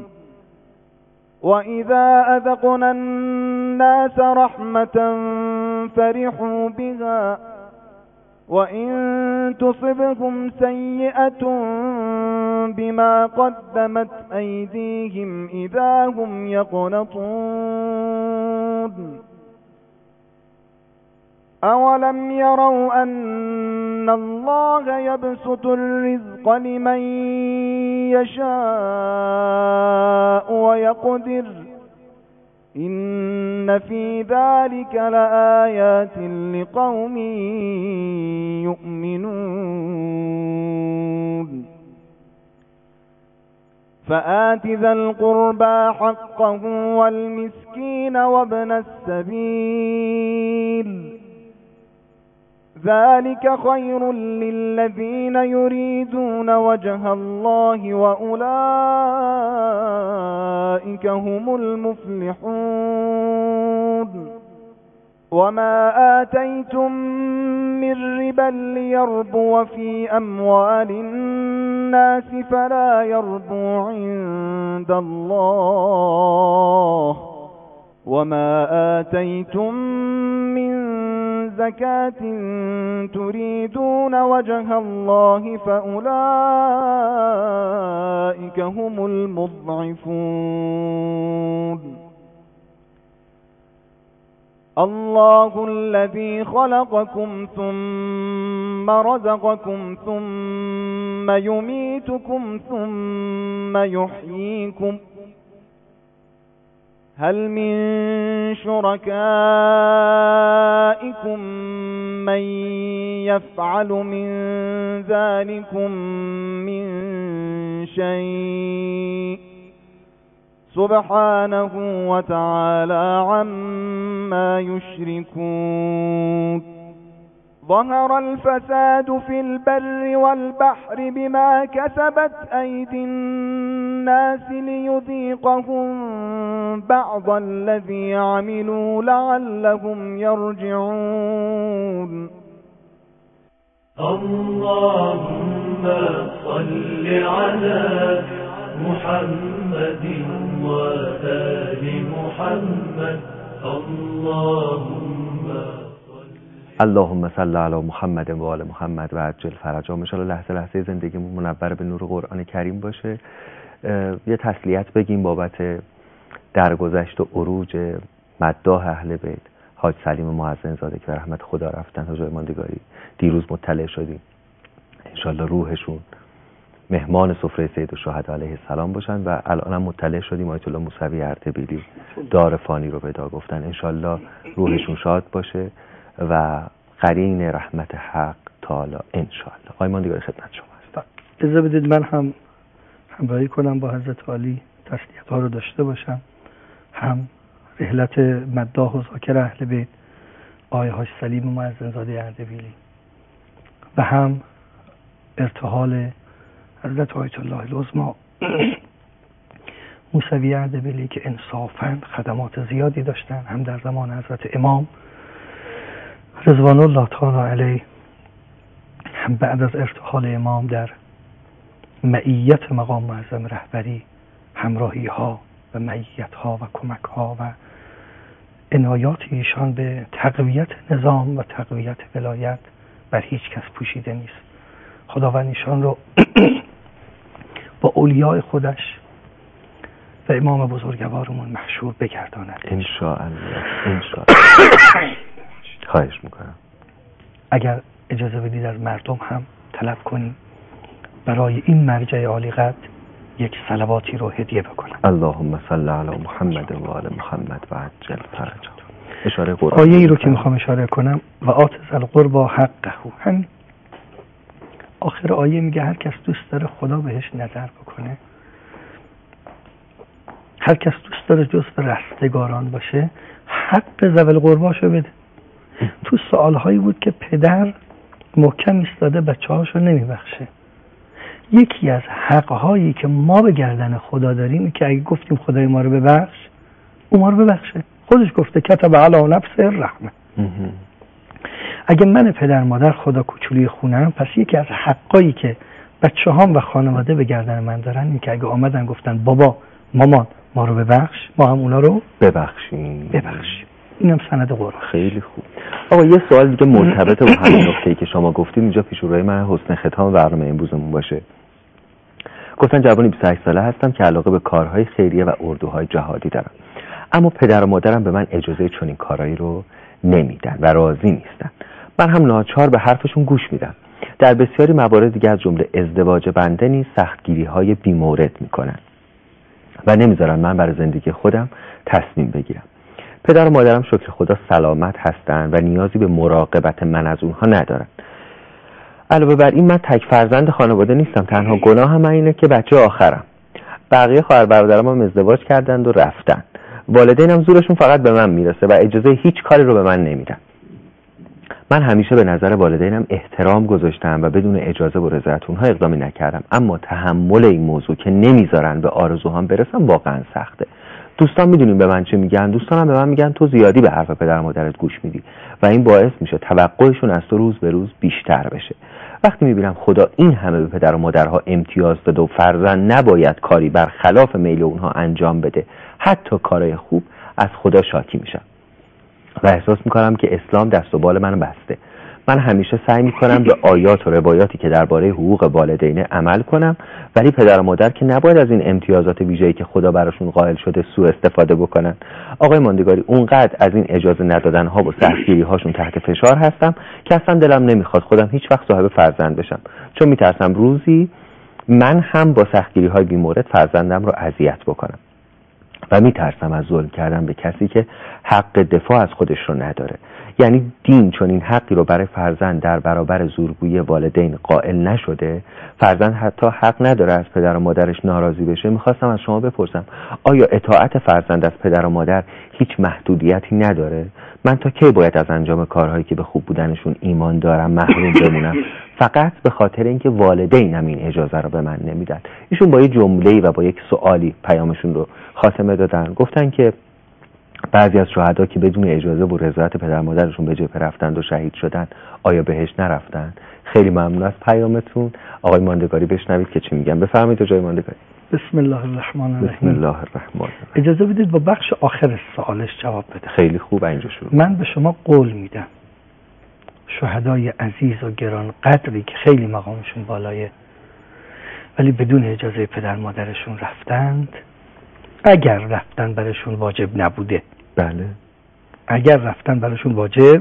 وإذا أذقنا الناس رحمة فرحوا بها وإن تصبهم سيئة بما قدمت أيديهم إذا هم يقنطون. أولم يروا أن الله يبسط الرزق لمن يشاء ويقدر إن في ذلك لآيات لقوم يؤمنون. فآت ذا القربى حقه والمسكين وابن السبيل ذلك خير للذين يريدون وجه الله وأولئك هم المفلحون. وما آتيتم من ربا ليربو في أموال الناس فلا يربو عند الله وما آتيتم من زكاة تريدون وجه الله فأولئك هم المضعفون. الله الذي خلقكم ثم رزقكم ثم يميتكم ثم يحييكم هل من شركائكم من يفعل من ذلكم من شيء سبحانه وتعالى عما يشركون. ظهر الفساد في البر والبحر بما كسبت أيدي الناس ليذيقهم بعض الذي عملوا لعلهم يرجعون. اللهم صل على محمد وآل محمد. اللهم صل علی محمد و آل محمد و عجل فرجهم. ان شاء الله لحظه لحظه زندگیمون منور به نور قرآن کریم باشه. یه تسلیت بگیم بابت درگذشت و عروج مداح اهل بیت حاج سلیم محسن زاده که به رحمت خدا رفتن تا جای ماندگاری. دیروز مطلع شدیم ان شاء الله روحشون مهمان سفره سید الشهدا علیه السلام باشن و الان هم مطلع شدیم آیت الله موسوی اردبیلی دار فانی رو ودا گفتن. ان شاء الله روحشون شاد باشه و قرین رحمت حق تعالی ان شاء الله. آقای ماندگاری خدمت شما هستم. اجازه بدید من هم همراهی کنم با حضرت عالی، تسلیت ها رو داشته باشم، هم رحلت مداح و ذاکر اهل بیت آقای حاج سلیم محسن زاده اردبیلی و هم ارتحال حضرت آیت الله العظمی موسوی اردبیلی که انصافاً خدمات زیادی داشتن، هم در زمان حضرت امام رضوان الله تعالی علیه، هم بعد از ارتحال امام در معیت مقام معظم رهبری، همراهی ها و معیت ها و کمک ها و عنایات ایشان به تقویت نظام و تقویت ولایت بر هیچ کس پوشیده نیست. خداوند ایشان رو با اولیاء خودش و امام بزرگوارمون محشور بگرداند ان شاء الله. ان شاء الله. خواهش میکنم. اگر اجازه بدید از مردم هم طلب کنیم برای این مرجع عالی قدر یک صلواتی رو هدیه بکنم. اللهم صل علی محمد و آل محمد و عجل فرجهم. اشاره قرآن آیه ای رو که میخوام اشاره کنم و آت ذی القربی حقه، همین آخر آیه میگه هر کس دوست داره خدا بهش نظر بکنه، هر کس دوست داره جزو رستگاران باشه حق ذوی القرباشو بده. تو سوالهایی بود که پدر محکم ایستاده بچه‌هاشو نمیبخشه. یکی از حقهایی که ما به گردن خدا داریم که اگه گفتیم خدای ما رو ببخش، اون ما رو ببخشه. خودش گفته کتب علی نفسه الرحمه. اگه من پدر مادر خدا کوچولی خونم، پس یکی از حقایی که بچه‌هام و خانواده به گردن من دارن این که اگه آمدن گفتن بابا مامان ما رو ببخش، ما هم اونا رو ببخشیم. اینم سند قرآن. خیلی خوب. آقا یه سوال دیگه مرتبط با همین نکته‌ای که شما گفتید اینجا پیش روی من حسن ختام برنامه امروزمون باشه. گفتن جوانی 28 ساله هستم که علاقه به کارهای خیریه و اردوهای جهادی دارم، اما پدر و مادرم به من اجازه چنین کارهایی رو نمیدن و راضی نیستن. من هم ناچار به حرفشون گوش میدم. در بسیاری موارد دیگه از جمله ازدواج بنده نیز سختگیری‌های بی‌مورد میکنن و نمیذارن من برای زندگی خودم تصمیم بگیرم. پدر و مادرم شکر خدا سلامت هستن و نیازی به مراقبت من از اونها ندارن. علاوه بر این من تک فرزند خانواده نیستم. تنها گناه من اینه که بچه آخرم. بقیه خواهر برادرام هم ازدواج کردند و رفتن. والدینم زورشون فقط به من میرسه و اجازه هیچ کاری رو به من نمیدن. من همیشه به نظر والدینم احترام گذاشتم و بدون اجازه و رضایت اونها اقدامی نکردم، اما تحمل این موضوع که نمیذارن به آرزوهام برسم واقعا سخته. دوستان میدونیم به من چه میگن؟ دوستانم به من میگن تو زیادی به حرف پدر مادرت گوش میدی و این باعث میشه توقعشون از تو روز به روز بیشتر بشه. وقتی میبینم خدا این همه به پدر و مادرها امتیاز داده و فرزند نباید کاری برخلاف میل اونها انجام بده، حتی کارهای خوب، از خدا شاکی میشم و احساس میکنم که اسلام دست و بال منو بسته. من همیشه سعی میکنم به آیات و روایاتی که درباره حقوق والدین عمل کنم، ولی پدر و مادر که نباید از این امتیازات ویژه‌ای که خدا براشون قائل شده سوء استفاده بکنن. آقای ماندگاری، اونقدر از این اجازه ندادن ها و سختگیری هاشون تحت فشار هستم که اصلا دلم نمیخواد خودم هیچ وقت صاحب فرزند بشم، چون میترسم روزی من هم با سختگیری های بی‌مورد فرزندم رو اذیت بکنم و میترسم از ظلم کردن به کسی که حق دفاع از خودش رو نداره. یعنی دین چون این حقی رو برای فرزند در برابر زورگویی والدین قائل نشده، فرزند حتی حق نداره از پدر و مادرش ناراضی بشه. میخواستم از شما بپرسم آیا اطاعت فرزند از پدر و مادر هیچ محدودیتی نداره؟ من تا کی باید از انجام کارهایی که به خوب بودنشون ایمان دارم محروم بمونم فقط به خاطر اینکه والدینم این اجازه رو به من نمیدن؟ ایشون با یه جمله‌ای و با یک سوالی پیامشون رو خاتمه دادن. گفتن که بعضی از شهدا که بدون اجازه و رضایت پدر مادرشون به جبهه رفتند و شهید شدن آیا بهشت نرفتن؟ خیلی ممنون از پیامتون. آقای ماندگاری بشنوید که چی میگن. بفرمایید آقای ماندگاری. بسم الله الرحمن الرحیم. بسم الله الرحمن الرحیم. اجازه بدید با بخش آخر سوالش جواب بده. خیلی خوب اینجا شروع. من به شما قول میدم شهدای عزیز و گران قدری که خیلی مقامشون بالایه ولی بدون اجازه پدر مادرشون رفتند، اگر رفتن برشون واجب نبوده. بله. اگر رفتن برشون واجب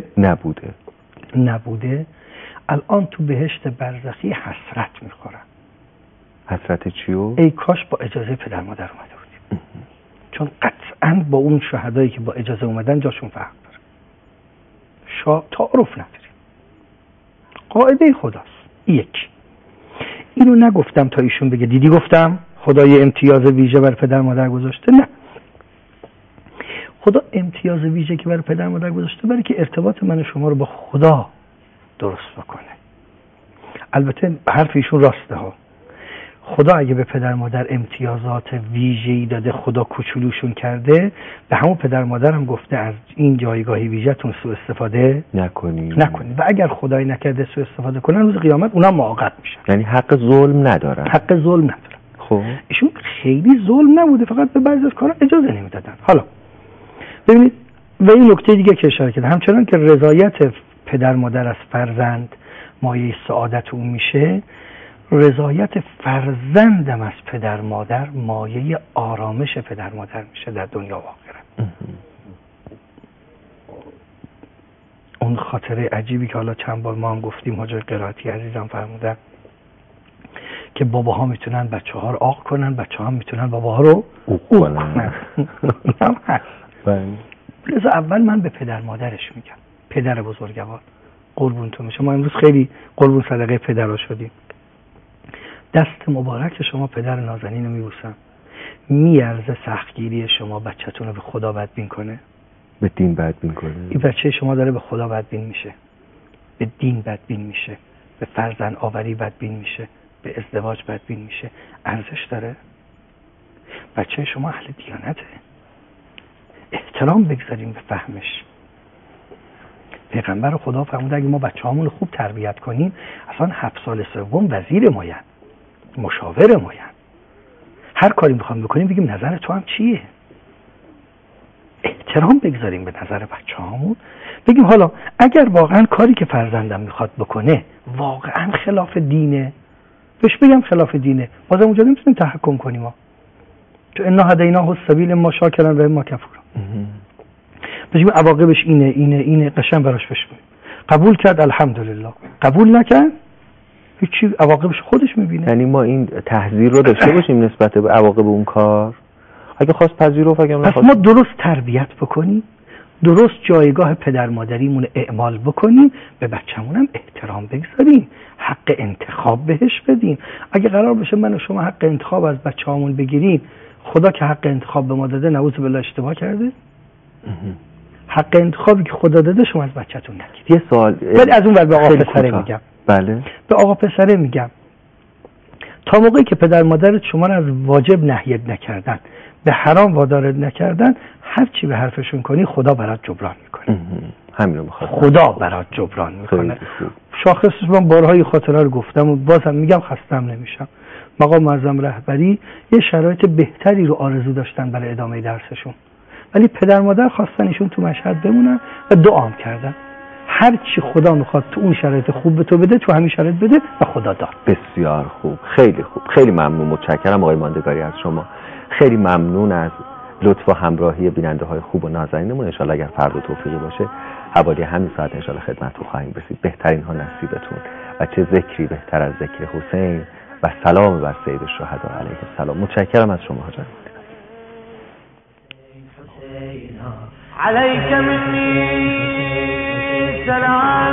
نبوده الان تو بهشت برزخی حسرت میخورن. حسرت چیو؟ ای کاش با اجازه پدر مادر اومده بودیم. چون قطعاً با اون شهدایی که با اجازه اومدن جاشون فرق داره. تعارف نداریم. قاعده خداست. یک. اینو نگفتم تا ایشون بگه دیدی گفتم خدای امتیاز ویژه بر پدر مادر گذاشته. نه، خدا امتیاز ویژه که بر پدر مادر گذاشته برای که ارتباط من و شما رو با خدا درست بکنه. البته حرف ایشون راسته ها. خدا اگه به پدر مادر امتیازات ویژه‌ای داده خدا کوچولوشون کرده، به همون پدر مادر هم گفته از این جایگاهی ویژه‌تون سوء استفاده نکنید و اگر خدای نکرده سوء استفاده کنن روز قیامت اونا معاقب میشن. یعنی حق ظلم ندارن. حق ظلم ندارن. خب ایشون خیلی ظلم نبوده، فقط به بعضی از کارا اجازه نمیدادن. حالا ببینید و این نکته دیگه که اشاره کردم، همچنان که رضایت پدر مادر از فرزند مایه سعادت اون میشه، رضایت فرزندم از پدر مادر مایه آرامش پدر مادر میشه در دنیا و آخرت. اون خاطره عجیبی که حالا چند بار ما هم گفتیم، حاج قرائتی عزیزم فرمودن که باباها میتونن بچه‌ها رو عاق کنن، بچه‌ها میتونن باباها رو عوق کنن. لذا اول من به پدر مادرش میگم، پدر بزرگوار قربون تو میشه. ما امروز خیلی قربون صدقه پدرها شدیم. دست مبارک شما پدر نازنین رو میبوسم. میارزه سختگیری شما بچه‌تون رو به خدا بدبین کنه؟ به دین بدبین کنه؟ این بچه شما داره به خدا بدبین میشه، به دین بدبین میشه، به فرزند آوری بدبین میشه، به ازدواج بدبین میشه. ارزش داره؟ بچه شما اهل دیانته، احترام بگذاریم به فهمش. پیغمبر خدا فرموده اگه ما بچه‌هامون رو خوب تربیت کنیم، اصلا 7 سال سوم وزیر ماین، مشاور ماین، هر کاری میخوام بکنیم بگیم نظر تو هم چیه. احترام بگذاریم به نظر بچه‌هامون، بگیم حالا اگر واقعا کاری که فرزندم میخواد بکنه واقعا خلاف دینه، بهش بگم خلاف دینه، بازم اونجا نمیتونیم تحکم کنیم ما. تو انا هدیناه السبیل ما شاکرا و اما کفورا. بگیم عواقبش اینه قشنگ براش بشم. قبول کرد الحمدلله، قبول نکرد هیچی، عواقبش خودش میبینه. یعنی ما این تحذیر رو داشته باشیم نسبت به عواقب اون کار. اگه خواست پذیرفت، اگه نخواست، پس ما درست تربیت بکنیم، درست جایگاه پدر مادریمون اعمال بکنیم، به بچه‌مون هم احترام بگذاریم، حق انتخاب بهش بدیم. اگه قرار باشه من و شما حق انتخاب از بچه‌هامون بگیریم، خدا که حق انتخاب به ما داده نعوذ بالله اشتباه کرده؟ حق انتخابی که خدا داده شما از بچه‌تون نگیرید. یه سوال ولی از اون ور به آقا پسره میگم. بله. به آقا پسره میگم تا موقعی که پدر مادرت شما رو از واجب نهیت نکردن، به حرام وادارت نکردن، هر چی به حرفشون کنی خدا برات جبران میکنه. همین رو میخوام. خدا برات جبران میکنه. شاخص من بارهای خاطره رو گفتم و بازم میگم خستم نمیشم. مقام معظم رهبری یه شرایط بهتری رو آرزو داشتن برای ادامه درسشون، ولی پدر مادر خواستن ایشون تو مشهد بمونن و دعام کردن هر چی خدا میخواد تو اون شرایط خوب به تو بده، تو همین شرایط بده و خدا داد. بسیار خوب، خیلی خوب، خیلی ممنون، متشکرم آقای ماندگاری از شما. خیلی ممنون از لطف و همراهی بیننده های خوب و نازنینمون. ان شاءالله اگر فردا توفیقی باشه حوالی همین ساعت ان شاءالله خدمتتون خواهیم رسید. بهترین ها نصیبتون و چه ذکری بهتر از ذکر حسین و سلام بر سید الشهدا علیه السلام. متشکرم از شما حاجی. عليك مني سلام